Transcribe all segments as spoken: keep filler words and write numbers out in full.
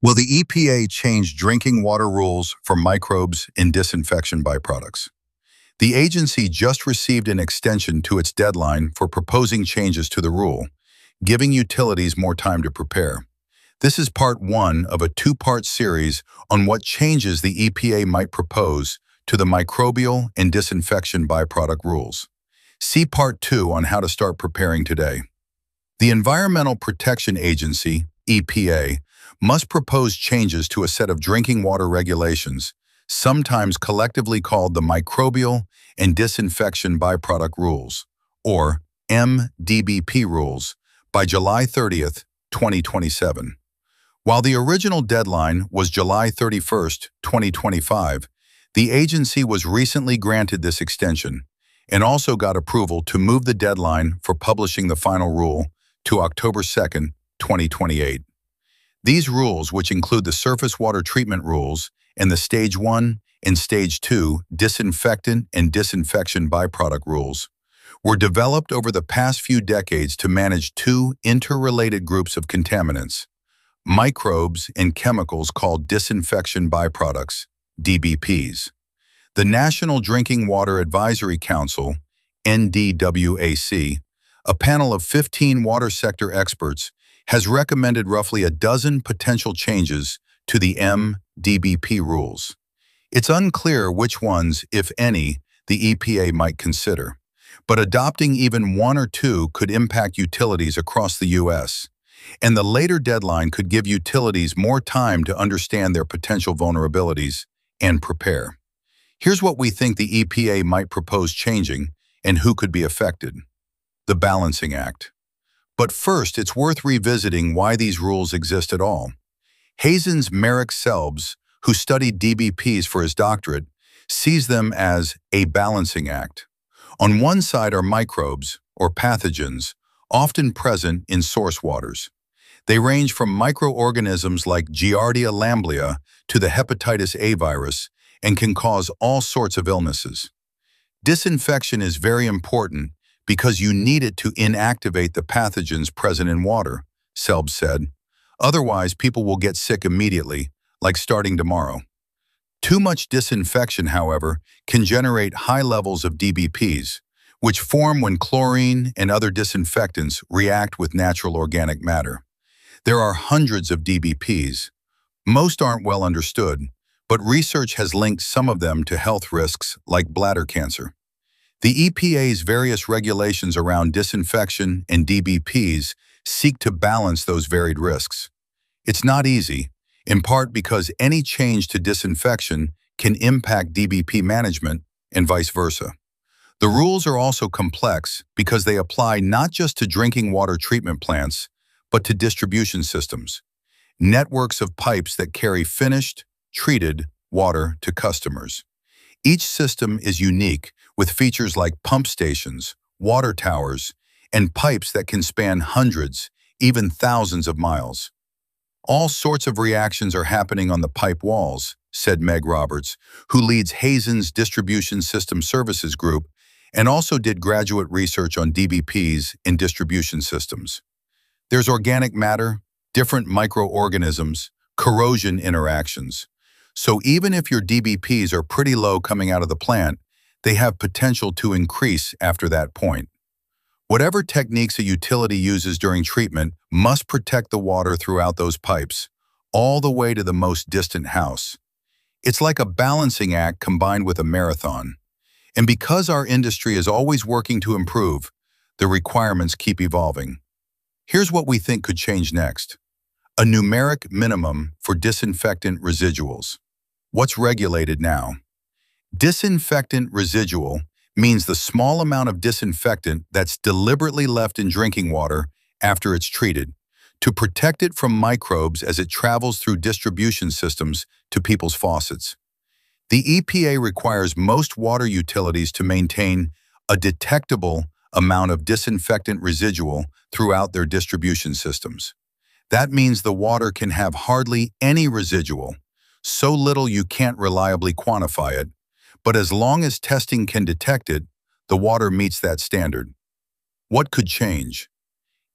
Will the E P A change drinking water rules for microbes in disinfection byproducts? The agency just received an extension to its deadline for proposing changes to the rule, giving utilities more time to prepare. This is part one of a two-part series on what changes the E P A might propose to the microbial and disinfection byproduct rules. See part two on how to start preparing today. The Environmental Protection Agency, E P A, must propose changes to a set of drinking water regulations, sometimes collectively called the Microbial and Disinfection Byproduct Rules, or M D B P rules, by July thirtieth, twenty twenty-seven. While the original deadline was July thirty-first, twenty twenty-five, the agency was recently granted this extension and also got approval to move the deadline for publishing the final rule to October second, twenty twenty-eight. These rules, which include the surface water treatment rules and the Stage one and Stage two disinfectant and disinfection byproduct rules, were developed over the past few decades to manage two interrelated groups of contaminants, microbes and chemicals called disinfection byproducts, D B Ps. The National Drinking Water Advisory Council, N D W A C, a panel of fifteen water sector experts, has recommended roughly a dozen potential changes to the M D B P rules. It's unclear which ones, if any, the E P A might consider, but adopting even one or two could impact utilities across the U S, and the later deadline could give utilities more time to understand their potential vulnerabilities and prepare. Here's what we think the E P A might propose changing and who could be affected. The Balancing Act. But first, it's worth revisiting why these rules exist at all. Hazen's Merrick Selbs, who studied D B Ps for his doctorate, sees them as a balancing act. On one side are microbes, or pathogens, often present in source waters. They range from microorganisms like Giardia lamblia to the hepatitis A virus and can cause all sorts of illnesses. Disinfection is very important because you need it to inactivate the pathogens present in water, Selbs said. Otherwise, people will get sick immediately, like starting tomorrow. Too much disinfection, however, can generate high levels of D B Ps, which form when chlorine and other disinfectants react with natural organic matter. There are hundreds of D B Ps. Most aren't well understood, but research has linked some of them to health risks like bladder cancer. The E P A's various regulations around disinfection and D B Ps seek to balance those varied risks. It's not easy, in part because any change to disinfection can impact D B P management and vice versa. The rules are also complex because they apply not just to drinking water treatment plants, but to distribution systems, networks of pipes that carry finished, treated water to customers. Each system is unique, with features like pump stations, water towers, and pipes that can span hundreds, even thousands of miles. All sorts of reactions are happening on the pipe walls, said Meg Roberts, who leads Hazen's Distribution System Services Group and also did graduate research on D B Ps in distribution systems. There's organic matter, different microorganisms, corrosion interactions. So even if your D B Ps are pretty low coming out of the plant, they have potential to increase after that point. Whatever techniques a utility uses during treatment must protect the water throughout those pipes, all the way to the most distant house. It's like a balancing act combined with a marathon. And because our industry is always working to improve, the requirements keep evolving. Here's what we think could change next. A numeric minimum for disinfectant residuals. What's regulated now? Disinfectant residual means the small amount of disinfectant that's deliberately left in drinking water after it's treated, to protect it from microbes as it travels through distribution systems to people's faucets. The E P A requires most water utilities to maintain a detectable amount of disinfectant residual throughout their distribution systems. That means the water can have hardly any residual, so little you can't reliably quantify it, but as long as testing can detect it, the water meets that standard. What could change?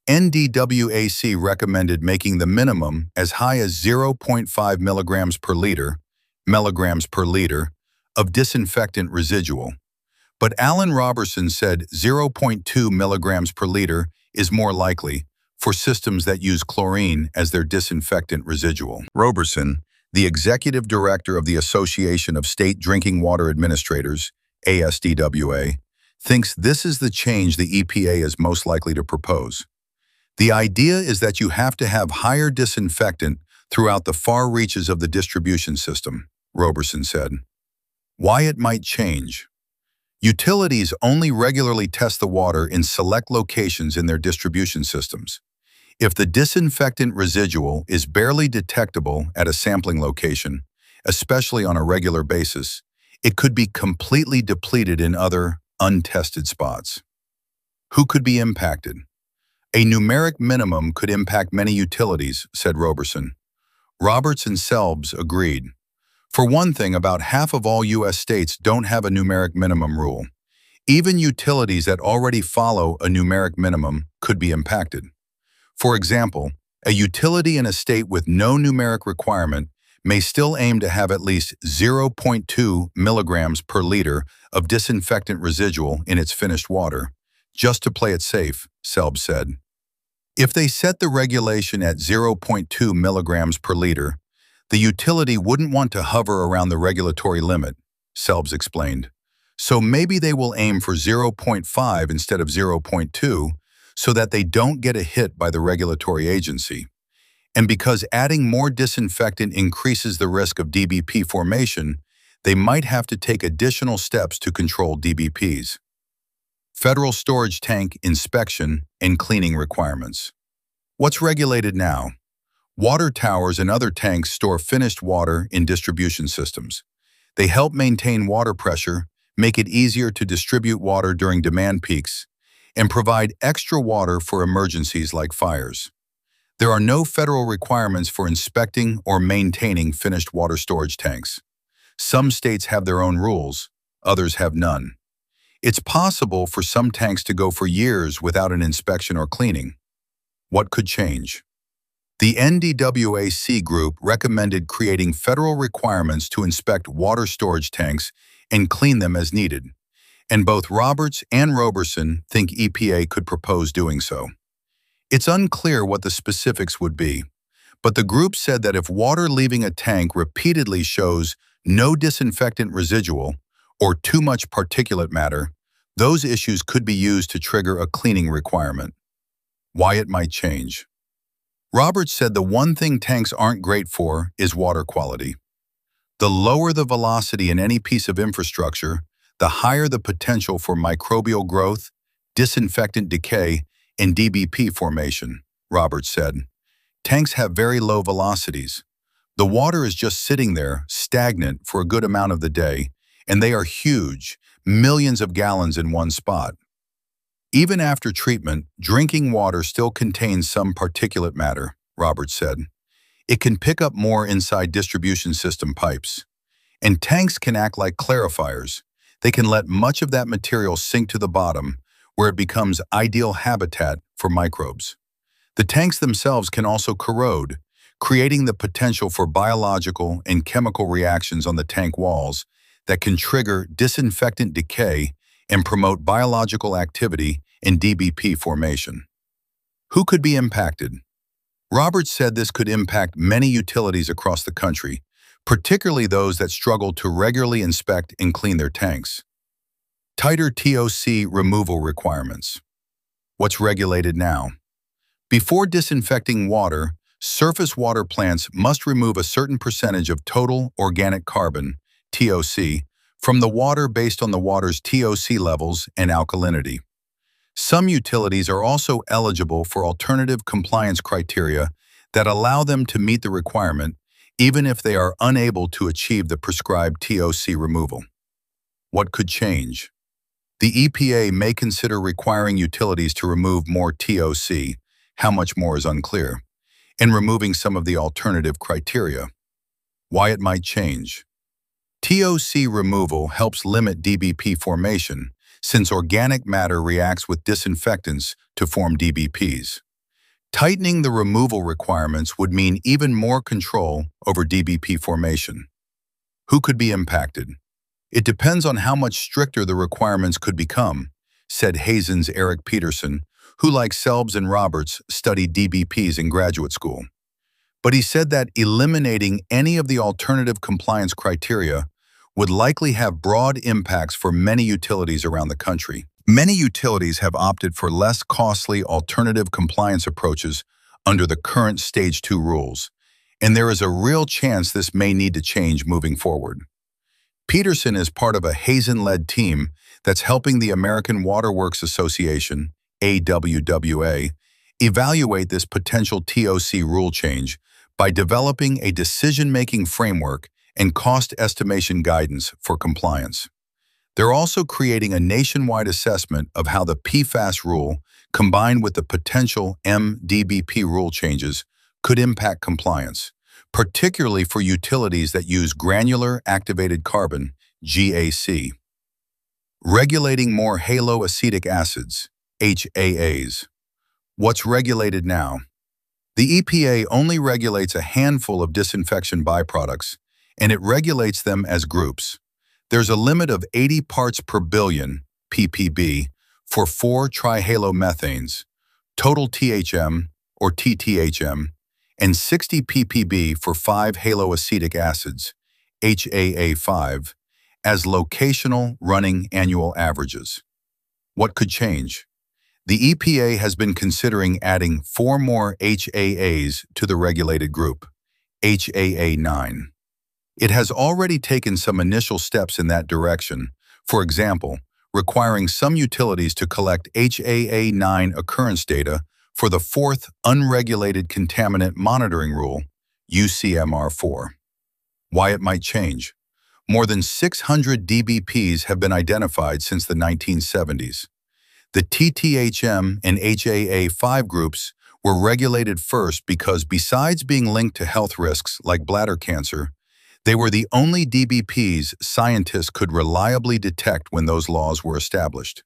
N D W A C recommended making the minimum as high as zero point five milligrams per liter, milligrams per liter, of disinfectant residual. But Alan Robertson said zero point two milligrams per liter is more likely for systems that use chlorine as their disinfectant residual. Robertson, the executive director of the Association of State Drinking Water Administrators, A S D W A, thinks this is the change the E P A is most likely to propose. The idea is that you have to have higher disinfectant throughout the far reaches of the distribution system, Robertson said. Why it might change. Utilities only regularly test the water in select locations in their distribution systems. If the disinfectant residual is barely detectable at a sampling location, especially on a regular basis, it could be completely depleted in other, untested spots. Who could be impacted? A numeric minimum could impact many utilities, said Robertson. Roberts and Selbs agreed. For one thing, about half of all U S states don't have a numeric minimum rule. Even utilities that already follow a numeric minimum could be impacted. For example, a utility in a state with no numeric requirement may still aim to have at least zero point two milligrams per liter of disinfectant residual in its finished water, just to play it safe, Selbs said. If they set the regulation at zero point two milligrams per liter, the utility wouldn't want to hover around the regulatory limit, Selbs explained. So maybe they will aim for zero point five instead of zero point two so that they don't get a hit by the regulatory agency. And because adding more disinfectant increases the risk of D B P formation, they might have to take additional steps to control D B Ps. Federal storage tank inspection and cleaning requirements. What's regulated now? Water towers and other tanks store finished water in distribution systems. They help maintain water pressure, make it easier to distribute water during demand peaks, and provide extra water for emergencies like fires. There are no federal requirements for inspecting or maintaining finished water storage tanks. Some states have their own rules, others have none. It's possible for some tanks to go for years without an inspection or cleaning. What could change? The N D W A C group recommended creating federal requirements to inspect water storage tanks and clean them as needed, and both Roberts and Robertson think E P A could propose doing so. It's unclear what the specifics would be, but the group said that if water leaving a tank repeatedly shows no disinfectant residual or too much particulate matter, those issues could be used to trigger a cleaning requirement. Why it might change. Roberts said the one thing tanks aren't great for is water quality. The lower the velocity in any piece of infrastructure, the higher the potential for microbial growth, disinfectant decay, and D B P formation, Roberts said. Tanks have very low velocities. The water is just sitting there, stagnant, for a good amount of the day, and they are huge, millions of gallons in one spot. Even after treatment, drinking water still contains some particulate matter, Roberts said. It can pick up more inside distribution system pipes. And tanks can act like clarifiers. They can let much of that material sink to the bottom, where it becomes ideal habitat for microbes. The tanks themselves can also corrode, creating the potential for biological and chemical reactions on the tank walls that can trigger disinfectant decay and promote biological activity and D B P formation. Who could be impacted? Roberts said this could impact many utilities across the country, particularly those that struggle to regularly inspect and clean their tanks. Tighter T O C removal requirements. What's regulated now? Before disinfecting water, surface water plants must remove a certain percentage of total organic carbon, T O C, from the water based on the water's T O C levels and alkalinity. Some utilities are also eligible for alternative compliance criteria that allow them to meet the requirement, even if they are unable to achieve the prescribed T O C removal. What could change? The E P A may consider requiring utilities to remove more T O C, how much more is unclear, and removing some of the alternative criteria. Why it might change? T O C removal helps limit D B P formation, since organic matter reacts with disinfectants to form D B Ps. Tightening the removal requirements would mean even more control over D B P formation. Who could be impacted? It depends on how much stricter the requirements could become, said Hazen's Eric Peterson, who, like Selbs and Roberts, studied D B Ps in graduate school. But he said that eliminating any of the alternative compliance criteria would likely have broad impacts for many utilities around the country. Many utilities have opted for less costly alternative compliance approaches under the current Stage two rules, and there is a real chance this may need to change moving forward. Peterson is part of a Hazen-led team that's helping the American Water Works Association, A W W A, evaluate this potential T O C rule change by developing a decision-making framework and cost estimation guidance for compliance. They're also creating a nationwide assessment of how the P FAS rule, combined with the potential M D B P rule changes, could impact compliance, particularly for utilities that use granular activated carbon, G A C. Regulating more haloacetic acids, H A As. What's regulated now? The E P A only regulates a handful of disinfection byproducts, and it regulates them as groups. There's a limit of eighty parts per billion, P P B, for four trihalomethanes, total T H M, or T T H M, and sixty P P B for five haloacetic acids, H A A five, as locational running annual averages. What could change? The E P A has been considering adding four more H A As to the regulated group, H A A nine. It has already taken some initial steps in that direction, for example, requiring some utilities to collect H A A nine occurrence data for the fourth Unregulated Contaminant Monitoring Rule, U C M R four. Why it might change? More than six hundred D B Ps have been identified since the nineteen seventies. The T T H M and H A A five groups were regulated first because, besides being linked to health risks like bladder cancer, they were the only D B Ps scientists could reliably detect when those laws were established.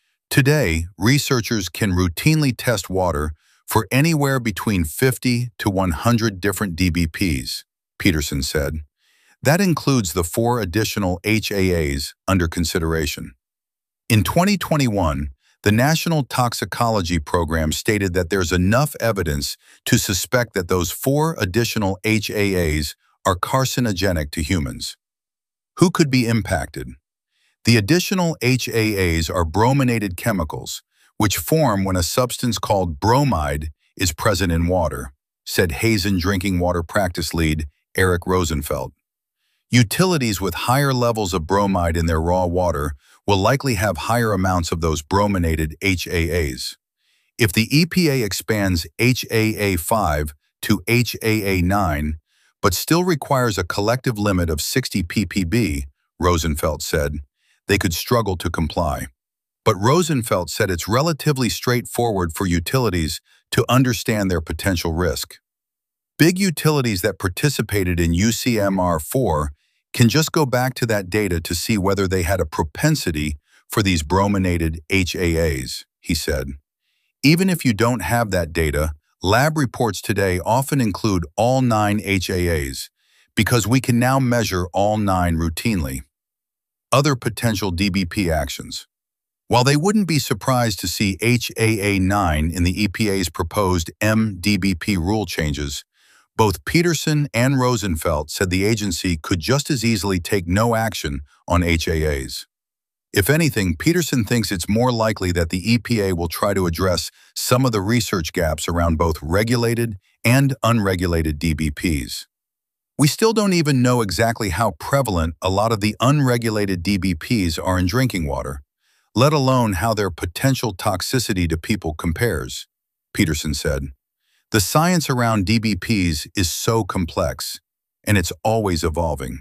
Today, researchers can routinely test water for anywhere between fifty to one hundred different D B Ps, Peterson said. That includes the four additional H A As under consideration. In twenty twenty-one, the National Toxicology Program stated that there's enough evidence to suspect that those four additional H A As are carcinogenic to humans. Who could be impacted? The additional H A As are brominated chemicals, which form when a substance called bromide is present in water, said Hazen Drinking Water Practice Lead Eric Rosenfeld. Utilities with higher levels of bromide in their raw water will likely have higher amounts of those brominated H A As. If the E P A expands H A A five to H A A nine, but still requires a collective limit of sixty P P B, Rosenfeld said, they could struggle to comply. But Rosenfeld said it's relatively straightforward for utilities to understand their potential risk. Big utilities that participated in U C M R four can just go back to that data to see whether they had a propensity for these brominated H A As, he said. Even if you don't have that data, lab reports today often include all nine H A As because we can now measure all nine routinely. Other potential D B P actions. While they wouldn't be surprised to see H A A nine in the E P A's proposed M D B P rule changes, both Peterson and Rosenfeld said the agency could just as easily take no action on H A As. If anything, Peterson thinks it's more likely that the E P A will try to address some of the research gaps around both regulated and unregulated D B Ps. We still don't even know exactly how prevalent a lot of the unregulated D B Ps are in drinking water, let alone how their potential toxicity to people compares, Peterson said. The science around D B Ps is so complex, and it's always evolving.